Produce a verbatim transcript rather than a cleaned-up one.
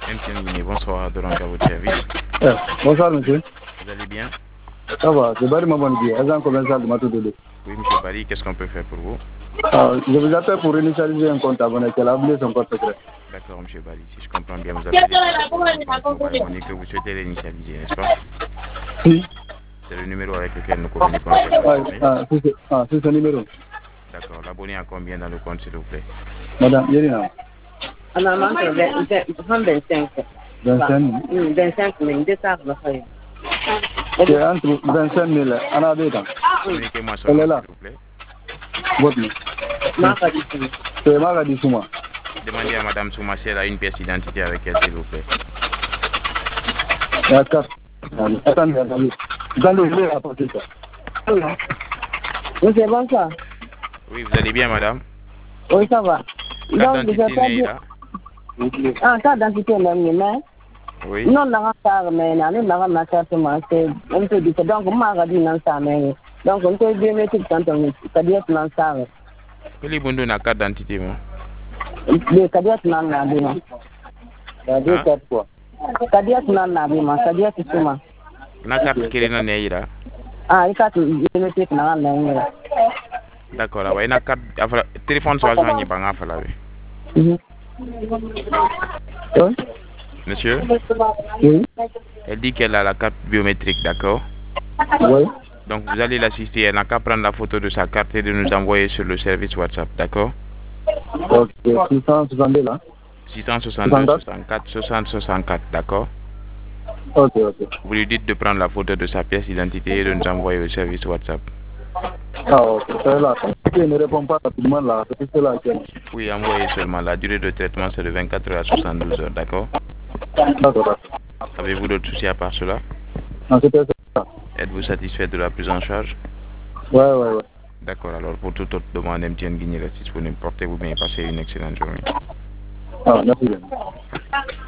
M T N Guinée, bonsoir, de à votre service. Eh, bonsoir monsieur. Vous allez bien? Ça va, c'est Barry Mabonidi, agent commercial de Matododo. Oui, monsieur Barry, qu'est-ce qu'on peut faire pour vous? Ah, je vous appelle pour initialiser un compte abonné, qu'elle a oublié son compte secret. D'accord, monsieur Barry, si je comprends bien, vous appelez pour un compte mobile money que vous souhaitez réinitialiser, n'est-ce pas? Oui. C'est le numéro avec lequel nous communiquons avec votre Ah, c'est ce, ah, c'est ce numéro. D'accord, l'abonné a combien dans le compte, s'il vous plaît? Madame Yerina. On a manqué vingt-cinq. vingt-cinq. vingt-cinq mille, deux cents le faire. C'est entre vingt-cinq mille, on a deux ans. Communiquez-moi son nom, s'il vous plaît. Votre nom. Maradi Souma. C'est Maradi Souma. Demandez à madame Souma si elle a une pièce d'identité avec elle, s'il vous plaît. Il y a quatre. Attendez, attendez. Attendez, je vais rapporter ça. Monsieur, bonsoir. Oui, vous allez bien, madame? Oui, ça va. Carte d'identité n'est là? Ah, carte d'identité n'est là. Oui. Non, non, non, mais non, non, non, carte c'est un peu différent. Donc, Maradi non ça mais donc on peut biométrique quand on c'est-à-dire non ça. Quel est bon na carte d'identité moi? Le cadet non na bima. C'est-à-dire quatre fois. Cadet non na bima, c'est-à-dire que Souma. Na carte kele na neira. Ah, il carte biométrique non na neira. D'accord, là, na carte téléphone soit joignable par nga fala Oui. Monsieur? Oui. Elle dit qu'elle a la carte biométrique, d'accord? Oui. Donc vous allez l'assister, elle n'a qu'à prendre la photo de sa carte et de nous envoyer sur le service WhatsApp, d'accord? Ok, six cent soixante-deux là. six cent soixante-deux, soixante-quatre, soixante, soixante-quatre, d'accord? Ok, ok. Vous lui dites de prendre la photo de sa pièce d'identité et de nous envoyer au service WhatsApp. Ah, ok, c'est là. Si elle ne répond pas rapidement là, c'est cela qui est. Oui, envoyez seulement. La durée de traitement, c'est de vingt-quatre heures à soixante-douze heures, d'accord? D'accord. Avez-vous d'autres soucis à part cela? Non, c'était ça. Êtes-vous satisfait de la prise en charge? Ouais, ouais, ouais. D'accord, alors pour toute autre demande, M T N Guinée reste disponible. Portez-vous bien et passez une excellente journée. Ah, merci bien.